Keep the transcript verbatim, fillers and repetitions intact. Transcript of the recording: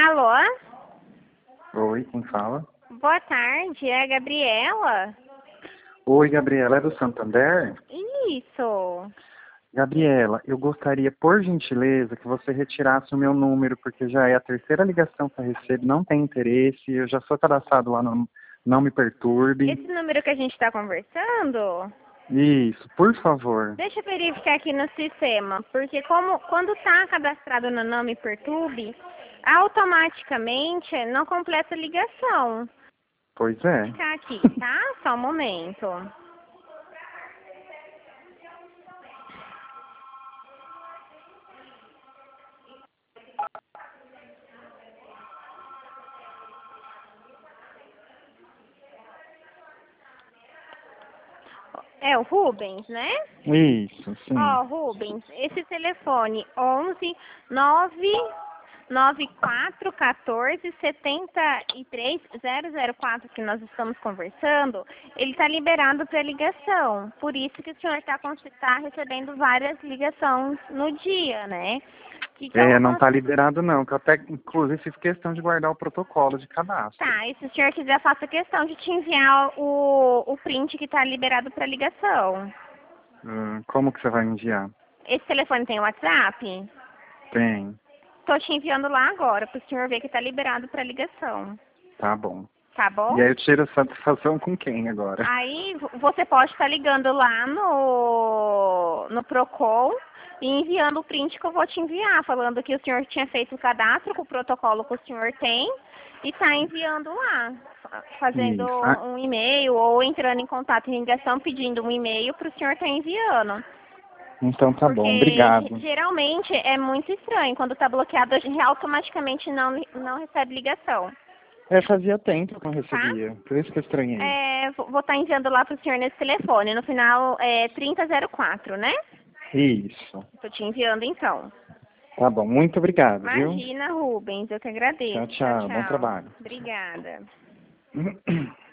Alô? Oi, quem fala? Boa tarde, é a Gabriela? Oi, Gabriela, é do Santander? Isso. Gabriela, eu gostaria, por gentileza, que você retirasse o meu número, porque já é a terceira ligação que eu recebo, não tem interesse, eu já sou cadastrado lá no Não Me Perturbe. Esse número que a gente está conversando? Isso, por favor. Deixa eu verificar aqui no sistema, porque como quando está cadastrado no Não Me Perturbe, automaticamente não completa a ligação. Pois Vou é. ficar aqui, tá? Só um momento. É o Rubens, né? Isso, sim. Ó, Rubens, esse telefone onze nove nove quatro um quatro sete três zero zero quatro que nós estamos conversando, ele está liberado para ligação. Por isso que o senhor está tá recebendo várias ligações no dia, né? Que que É, eu não vou- está liberado não, que eu até, inclusive, fiz questão de guardar o protocolo de cadastro. Tá, e se o senhor quiser, eu faço questão de te enviar o, o print que está liberado para ligação. Hum, como que você vai enviar? Esse telefone tem WhatsApp? Tem. Tô te enviando lá agora, para o senhor ver que está liberado para ligação. Tá bom. Tá bom? E aí eu tiro satisfação com quem agora? Aí vo- você pode estar ligando lá no, no Procon e enviando o print que eu vou te enviar, falando que o senhor tinha feito o cadastro com o protocolo que o senhor tem e está enviando lá, fa- fazendo Isso. Ah, um e-mail ou entrando em contato em ligação pedindo um e-mail para o senhor estar enviando. então tá bom, Porque ge- obrigado. geralmente é muito estranho, quando está bloqueado a gente automaticamente não, não recebe ligação, É, fazia tempo que eu não tá? recebia, por isso que eu estranhei. É, vou estar enviando lá para o senhor nesse telefone. No final é trinta zero quatro, né? Isso. Estou te enviando então. Tá bom, muito obrigado, viu? Imagina, Rubens, eu que agradeço. Tchau, Tchau, tchau, bom tchau. trabalho. Obrigada.